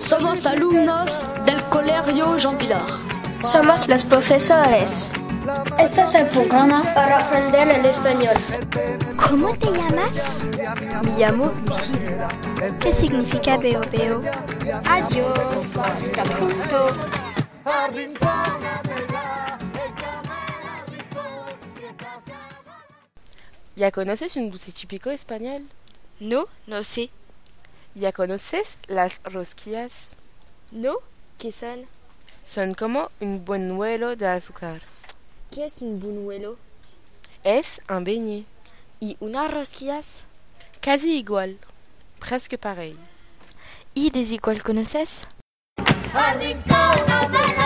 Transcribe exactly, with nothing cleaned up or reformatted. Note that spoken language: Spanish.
Somos alumnos del Colegio Jean Pilar. Somos los profesores. Este es el programa para aprender el español. ¿Cómo te llamas? Me llamo Lucille. ¿Qué significa veo veo? Adiós, hasta pronto. ¿Ya conoces un dulce típico español? No, no sé. ¿Ya conoces las rosquillas? No, ¿qué son? Son como un buñuelo de azúcar. ¿Qué es un buñuelo? Es un beignet. ¿Y unas rosquillas? Casi igual, presque pareil. ¿Y desigual conoces? Al rincón